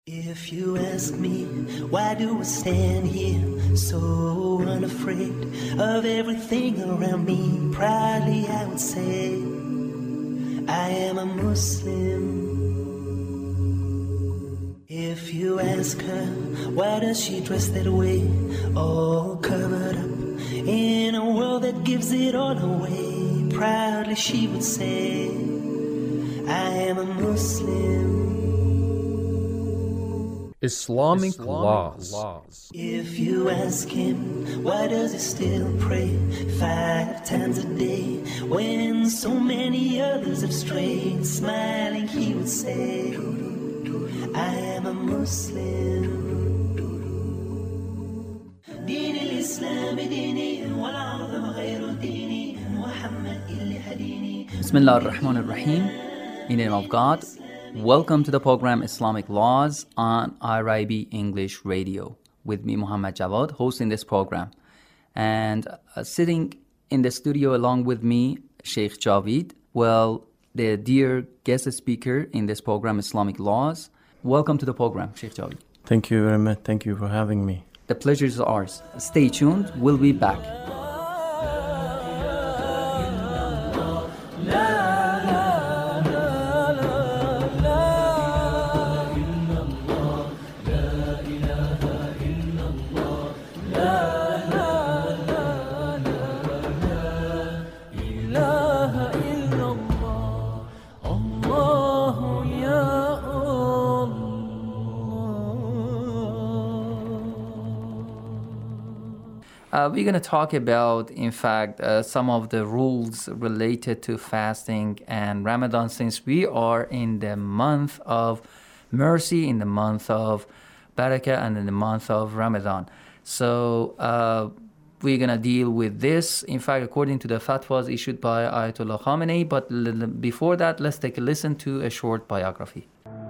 If you ask me, why do I stand here so unafraid of everything around me? Proudly I would say, I am a Muslim. If you ask her, why does she dress that way, all covered up in a world that gives it all away? Proudly she would say, I am a Muslim. Islamic laws. If you ask him, why does he still pray 5 times a day when so many others have strayed? Smiling he would say, I am a Muslim. دين الإسلام ديني والعظم غير ديني محمد اللي هديني. Bismillah ar-Rahman ar-Rahim. In the name of God. Welcome to the program Islamic Laws on IRIB English Radio with me, Muhammad Jawad, hosting this program. And sitting in the studio along with me, Sheikh Javid, the dear guest speaker in this program, Islamic Laws. Welcome to the program, Sheikh Javid. Thank you very much. Thank you for having me. The pleasure is ours. Stay tuned. We'll be back. We're going to talk about, in fact, some of the rules related to fasting and Ramadan, since we are in the month of mercy, in the month of barakah, and in the month of Ramadan. So we're going to deal with this, in fact, according to the fatwas issued by Ayatollah Khamenei. But before that, let's take a listen to a short biography.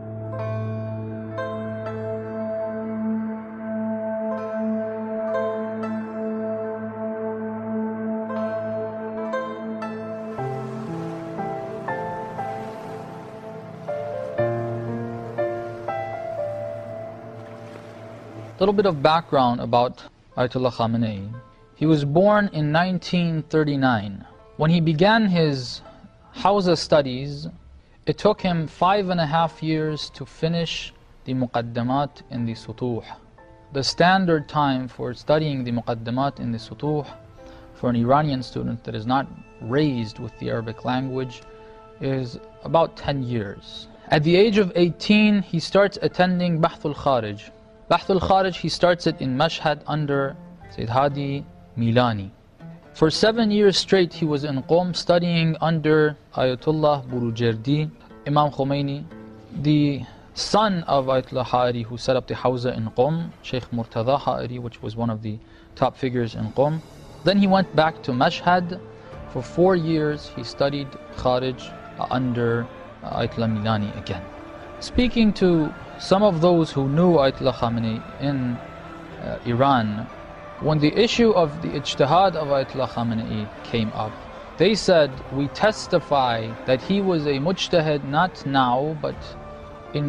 A little bit of background about Ayatollah Khamenei. He was born in 1939. When he began his Hawza studies, it took him 5.5 years to finish the Muqaddamat in the Sutuh. The standard time for studying the Muqaddamat in the Sutuh for an Iranian student that is not raised with the Arabic language is about 10 years. At the age of 18, he starts attending Bahth al-Kharij. Bahth al-Kharij, he starts it in Mashhad under Sayyid Hadi Milani. For 7 years straight, he was in Qom studying under Ayatollah Burujerdi, Imam Khomeini, the son of Ayatollah Ha'ari, who set up the Hawza in Qom, Sheikh Murtada Ha'ari, which was one of the top figures in Qom. Then he went back to Mashhad. For 4 years, he studied Kharij under Ayatollah Milani again. Speaking to some of those who knew Ayatollah Khamenei in Iran, when the issue of the ijtihad of Ayatollah Khamenei came up, they said, we testify that he was a mujtahid not now, but in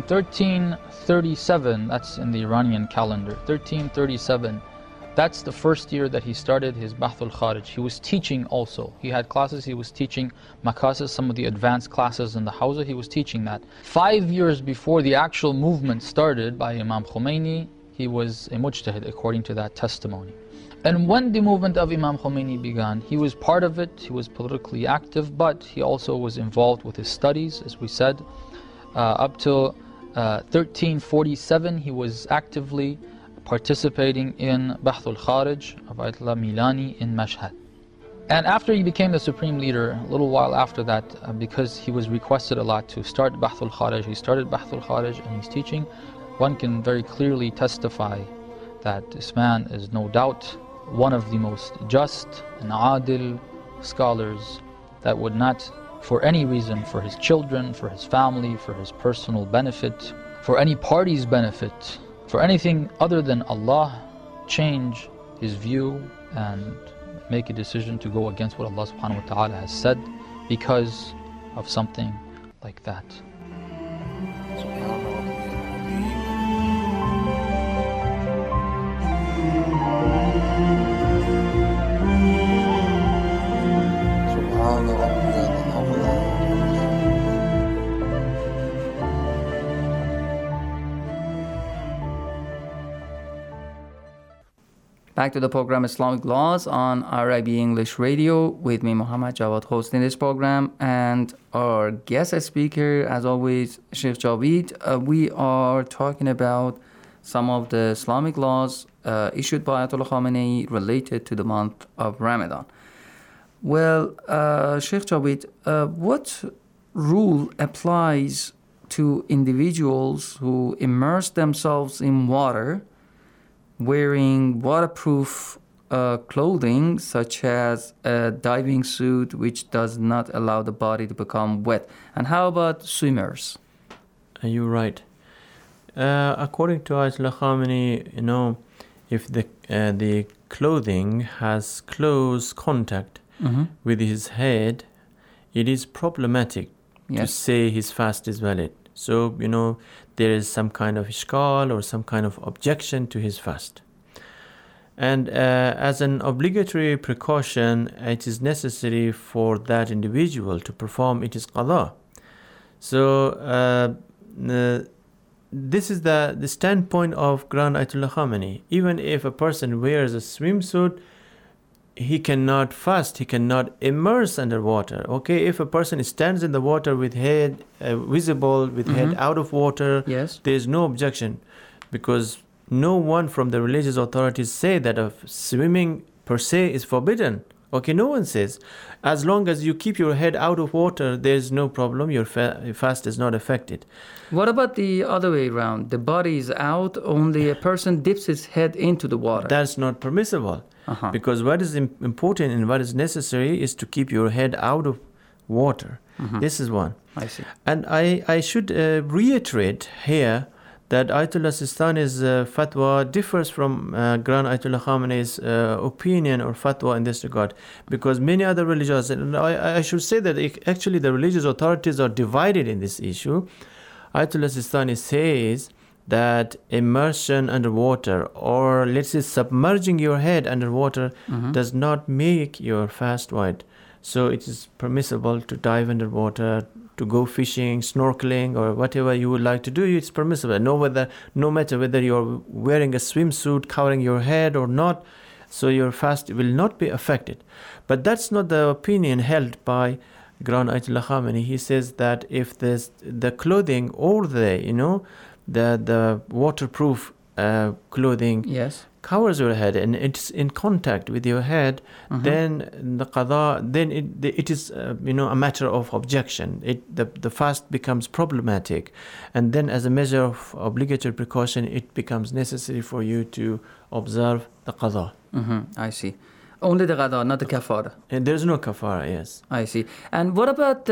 1337, that's in the Iranian calendar, 1337, that's the first year that he started his Bahth al-Kharij. He was teaching also. He had classes, he was teaching makasis, some of the advanced classes in the Hawza, he was teaching that. 5 years before the actual movement started by Imam Khomeini, he was a mujtahid according to that testimony. And when the movement of Imam Khomeini began, he was part of it, he was politically active, but he also was involved with his studies, as we said. Up till 1347, he was actively participating in Bahth al-Kharij of Ayatollah Milani in Mashhad. And after he became the supreme leader, a little while after that, because he was requested a lot to start Bahth al-Kharij, he started Bahth al-Kharij and he's teaching. One can very clearly testify that this man is no doubt one of the most just and adil scholars that would not, for any reason, for his children, for his family, for his personal benefit, for any party's benefit, for anything other than Allah, change his view and make a decision to go against what Allah subhanahu wa ta'ala has said because of something like that. Back to the program Islamic Laws on RIB English Radio with me, Muhammad Jawad, hosting this program, and our guest speaker, as always, Sheikh Javid. We are talking about some of the Islamic laws issued by Ayatollah Khamenei related to the month of Ramadan. Well, Sheikh Javid, what rule applies to individuals who immerse themselves in water wearing waterproof clothing such as a diving suit which does not allow the body to become wet? And how about swimmers? You're right. According to Ayatollah Khamenei, if the clothing has close contact with his head, it is problematic to say his fast is valid. So, there is some kind of ishkal or some kind of objection to his fast. And as an obligatory precaution, it is necessary for that individual to perform its qada. So, this is the standpoint of Grand Ayatollah Khamenei. Even if a person wears a swimsuit, he cannot fast, he cannot immerse underwater. Okay, if a person stands in the water with head visible, with head out of water, there is no objection, because no one from the religious authorities say that swimming per se is forbidden. Okay, no one says. As long as you keep your head out of water, there is no problem, your fast is not affected. What about the other way around? The body is out, only a person dips his head into the water. That's not permissible. Because what is important and what is necessary is to keep your head out of water. This is one. I see. And I should reiterate here that Ayatollah Sistani's fatwa differs from Grand Ayatollah Khamenei's opinion or fatwa in this regard, because many other religious, and I should say that actually the religious authorities are divided in this issue. Ayatollah Sistani says that immersion underwater, or let's say submerging your head underwater, does not make your fast void. So it is permissible to dive underwater, to go fishing, snorkeling, or whatever you would like to do. It's permissible. No matter whether you're wearing a swimsuit covering your head or not, so your fast will not be affected. But that's not the opinion held by Grand Ayatollah Khamenei. He says that if the clothing or the waterproof clothing covers your head and it's in contact with your head, then the qada, then it is a matter of objection. The fast becomes problematic, and then as a measure of obligatory precaution, it becomes necessary for you to observe the qada. I see. Only the qada, not the kafara. And there's no kafara. Yes. I see. And what about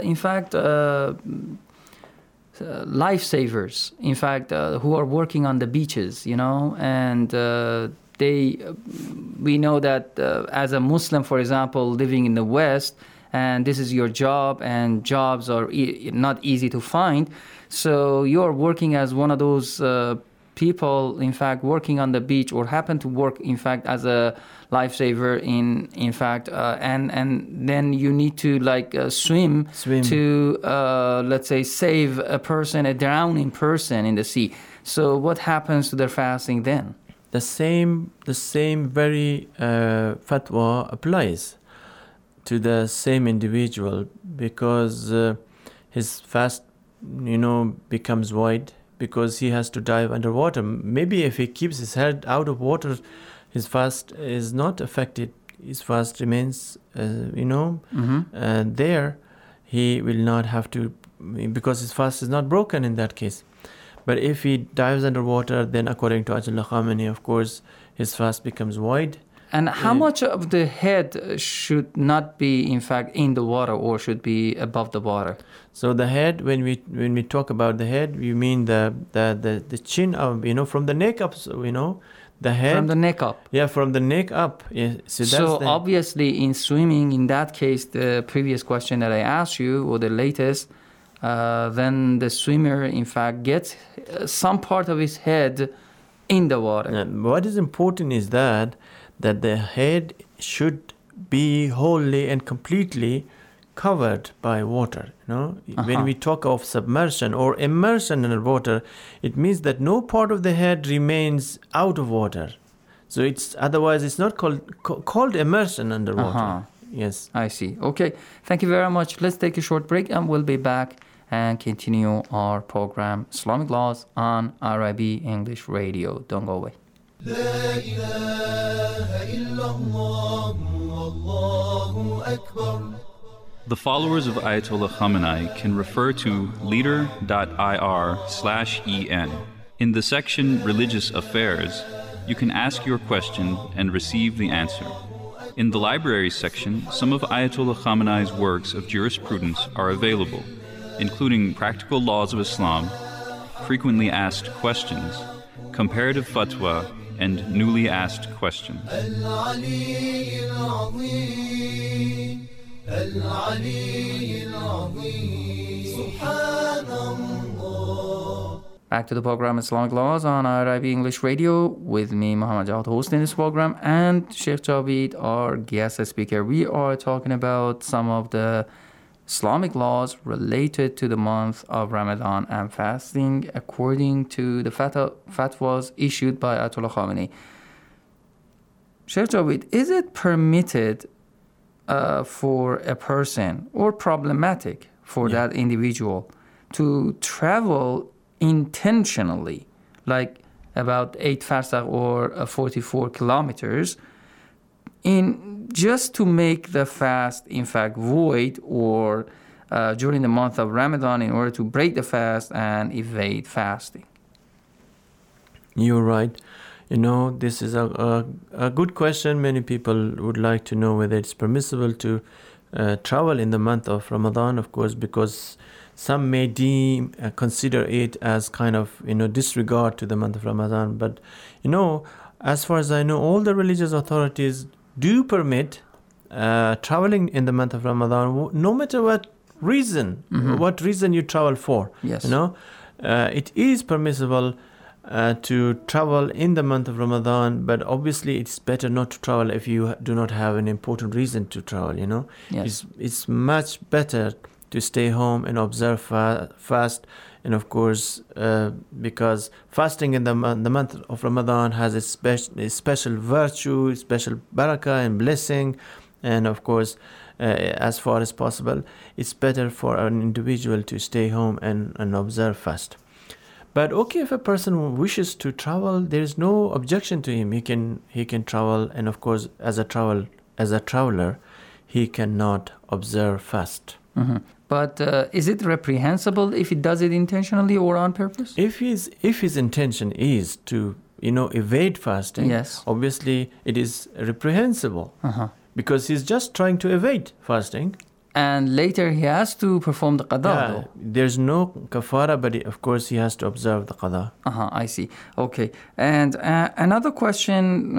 lifesavers, in fact, who are working on the beaches, and we know that as a Muslim, for example, living in the West, and this is your job, and jobs are not easy to find, so you're working as one of those people, in fact, working on the beach, or happen to work, in fact, as a lifesaver in fact, and then you need to swim to let's say save a drowning person in the sea. So what happens to their fasting then? The same very fatwa applies to the same individual, because his fast becomes void because he has to dive underwater. Maybe if he keeps his head out of water, his fast is not affected. His fast remains, there. He will not have to, because his fast is not broken in that case. But if he dives underwater, then according to Ayatollah Khamenei, of course, his fast becomes void. And how much of the head should not be, in fact, in the water, or should be above the water? So the head, when we talk about the head, we mean the chin up, from the neck up, the head. From the neck up. Yeah, from the neck up. Yeah. So obviously in swimming, in that case, the previous question that I asked you, or the latest, then the swimmer, in fact, gets some part of his head in the water. And what is important is that the head should be wholly and completely covered by water. When we talk of submersion or immersion in water, it means that no part of the head remains out of water. So it's otherwise it's not called immersion underwater. Yes. I see. Okay. Thank you very much. Let's take a short break and we'll be back and continue our program Islamic Laws on RIB English Radio. Don't go away. لا إله إلا الله والله أكبر. The followers of Ayatollah Khamenei can refer to leader.ir/en. In the section Religious Affairs, you can ask your question and receive the answer. In the library section, some of Ayatollah Khamenei's works of jurisprudence are available, including Practical Laws of Islam, Frequently Asked Questions, Comparative Fatwa, and Newly Asked Questions. Back to the program Islamic Laws on RIB English Radio with me, Muhammad Jawad, hosting this program, and Sheikh Javid, our guest speaker. We are talking about some of the Islamic laws related to the month of Ramadan and fasting according to the fatwas issued by Ayatollah Khamenei. Sheikh Javid, is it permitted for a person or problematic for that individual to travel intentionally, like about 8 farsakh or 44 kilometers, in just to make the fast, in fact, void, or during the month of Ramadan in order to break the fast and evade fasting? You're right. You know, this is a good question. Many people would like to know whether it's permissible to travel in the month of Ramadan, of course, because some may consider it as kind of, disregard to the month of Ramadan. But, as far as I know, all the religious authorities do permit traveling in the month of Ramadan, no matter what reason, what reason you travel for. Yes. It is permissible to travel in the month of Ramadan, but obviously it's better not to travel if you do not have an important reason to travel, Yes. It's much better to stay home and observe fast. And of course, because fasting in the month of Ramadan has a special virtue, special barakah and blessing. And of course, as far as possible, it's better for an individual to stay home and observe fast. But okay, if a person wishes to travel, there is no objection to him. He can travel, and of course, as a traveler, he cannot observe fast. Mm-hmm. But is it reprehensible if he does it intentionally or on purpose? If his intention is to evade fasting, yes, obviously it is reprehensible because he's just trying to evade fasting. And later he has to perform the qada. Yeah, there's no kafara, but of course he has to observe the qada. I see. Okay. And another question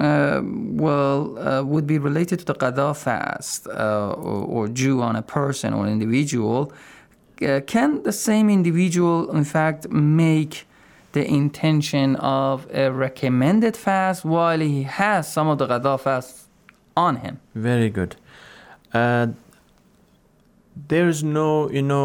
would be related to the qada fast or due on a person or individual. Can the same individual, in fact, make the intention of a recommended fast while he has some of the qada fast on him? Very good. There's no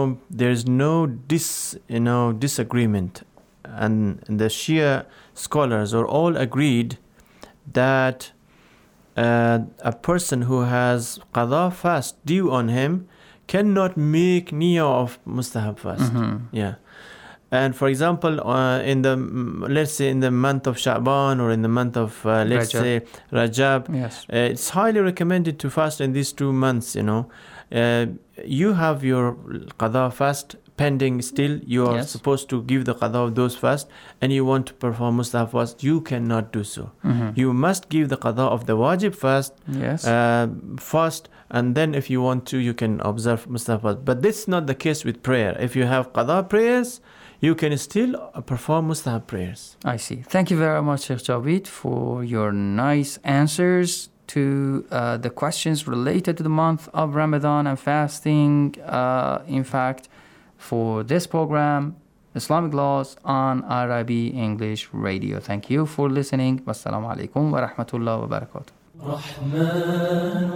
disagreement, and the Shia scholars are all agreed that a person who has qada fast due on him cannot make niyyah of mustahab fast. Yeah. And for example, let's say in the month of Sha'ban or in the month of Rajab, yes, it's highly recommended to fast in these 2 months. You have your qada fast pending still. You are supposed to give the qada of those fast, and you want to perform mustahab fast. You cannot do so. You must give the qada of the wajib fast first, and then if you want to, you can observe mustahab fast. But this is not the case with prayer. If you have qada prayers, you can still perform mustahab prayers. I see. Thank you very much, Sheikh Javid, for your nice answers to the questions related to the month of Ramadan and fasting. In fact, for this program, Islamic Laws on RIB English Radio. Thank you for listening. Wassalamu alaikum wa rahmatullahi wa barakatuh. رحمن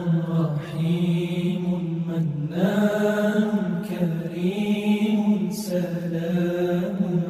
رحيم منان كريم سلام